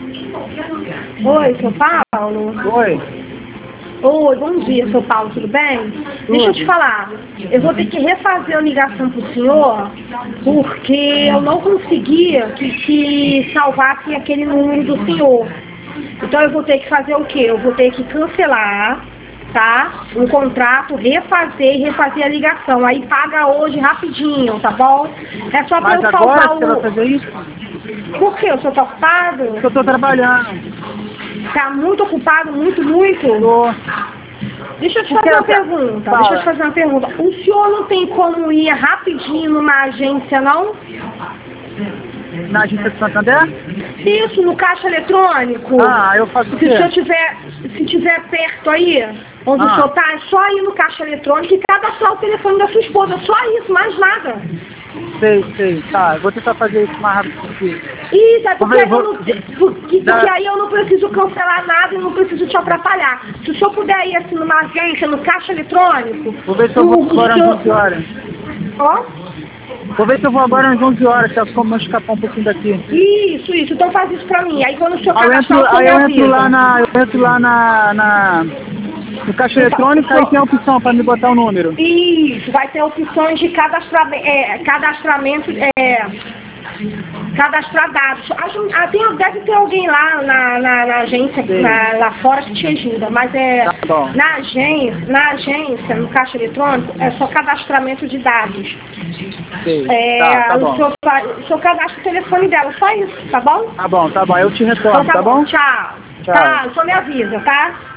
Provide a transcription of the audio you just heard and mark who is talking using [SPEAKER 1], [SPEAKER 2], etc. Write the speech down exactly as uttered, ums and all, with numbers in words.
[SPEAKER 1] Oi, seu Paulo?
[SPEAKER 2] Oi.
[SPEAKER 1] Oi, bom dia, seu Paulo, tudo bem?
[SPEAKER 2] Tudo.
[SPEAKER 1] Deixa eu te falar, eu vou ter que refazer a ligação pro senhor, porque eu não conseguia que, que salvasse aquele número do senhor. Então eu vou ter que fazer o quê? Eu vou ter que cancelar, tá? Um contrato, refazer e refazer a ligação. Aí paga hoje rapidinho, tá bom? É só pra
[SPEAKER 2] Mas
[SPEAKER 1] eu
[SPEAKER 2] agora
[SPEAKER 1] salvar
[SPEAKER 2] você vai
[SPEAKER 1] o...
[SPEAKER 2] fazer isso?
[SPEAKER 1] Por quê? O senhor tá ocupado?
[SPEAKER 2] Porque eu tô trabalhando.
[SPEAKER 1] Tá muito ocupado, muito, muito?
[SPEAKER 2] Tô.
[SPEAKER 1] Deixa eu te
[SPEAKER 2] Por
[SPEAKER 1] fazer
[SPEAKER 2] que
[SPEAKER 1] uma
[SPEAKER 2] eu-
[SPEAKER 1] pergunta,
[SPEAKER 2] Fala.
[SPEAKER 1] deixa eu te fazer uma pergunta. O senhor não tem como ir rapidinho numa agência, não?
[SPEAKER 2] Na agência de Santander?
[SPEAKER 1] Isso, no caixa eletrônico.
[SPEAKER 2] Ah, eu faço o
[SPEAKER 1] Se
[SPEAKER 2] quê?
[SPEAKER 1] o senhor tiver, se tiver perto aí, onde
[SPEAKER 2] Ah.
[SPEAKER 1] o senhor tá, é só ir no caixa eletrônico e cadastrar o telefone da sua esposa. Só isso, mais nada.
[SPEAKER 2] Sei, sei. Tá, eu vou tentar fazer isso mais rápido possível.
[SPEAKER 1] Isso, é porque,
[SPEAKER 2] Vou-
[SPEAKER 1] aí eu
[SPEAKER 2] vou-
[SPEAKER 1] não, porque, porque
[SPEAKER 2] dá-
[SPEAKER 1] aí eu não preciso cancelar nada e não preciso te atrapalhar. Se o senhor puder ir assim numa agência, no caixa eletrônico...
[SPEAKER 2] Vou ver se eu vou
[SPEAKER 1] o- o
[SPEAKER 2] agora às
[SPEAKER 1] senhor-
[SPEAKER 2] onze horas.
[SPEAKER 1] Ó.
[SPEAKER 2] Vou ver se eu vou agora às onze horas, que é como eu escapar um pouquinho daqui.
[SPEAKER 1] Isso, isso. Então faz isso pra mim. Aí quando o senhor
[SPEAKER 2] Aí eu
[SPEAKER 1] cadastrar,
[SPEAKER 2] entro,
[SPEAKER 1] o senhor
[SPEAKER 2] aí
[SPEAKER 1] me
[SPEAKER 2] eu entro
[SPEAKER 1] avisa.
[SPEAKER 2] lá na. Eu entro lá na. na no caixa eletrônico, aí tem a opção para me botar o número.
[SPEAKER 1] Isso, vai ter opções de cadastramento, é, cadastramento, é, cadastrar dados. Acho- ah, tem- deve ter alguém lá na, na, na agência,
[SPEAKER 2] Sim.
[SPEAKER 1] na- lá fora que te ajuda, mas é
[SPEAKER 2] Tá bom.
[SPEAKER 1] na agência, na agência, no caixa eletrônico, é só cadastramento de dados.
[SPEAKER 2] Sei.
[SPEAKER 1] É,
[SPEAKER 2] Tá, tá
[SPEAKER 1] o,
[SPEAKER 2] bom.
[SPEAKER 1] senhor, fa- o senhor cadastra o telefone dela, só isso, tá bom?
[SPEAKER 2] Tá bom, tá bom. Eu te
[SPEAKER 1] Então
[SPEAKER 2] retorno, tá bom?
[SPEAKER 1] Tchau.
[SPEAKER 2] Tchau.
[SPEAKER 1] Tá, o senhor me avisa, tá?